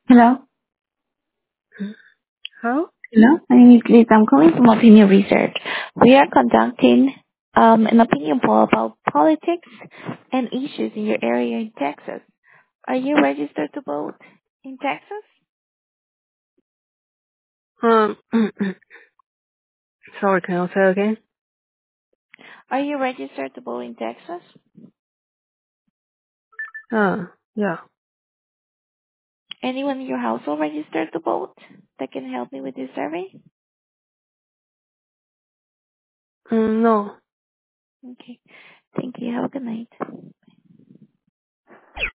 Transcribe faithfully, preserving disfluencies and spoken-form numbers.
Hello? How? Hello? My name is Liz. I'm calling from Opinion Research. We are conducting um, an opinion poll about politics and issues in your area in Texas. Are you registered to vote in Texas? Um, sorry, can you say again? Are you registered to vote in Texas? Uh, yeah. Anyone in your household registered to vote that can help me with this survey? Mm, no. Okay. Thank you. Have a good night.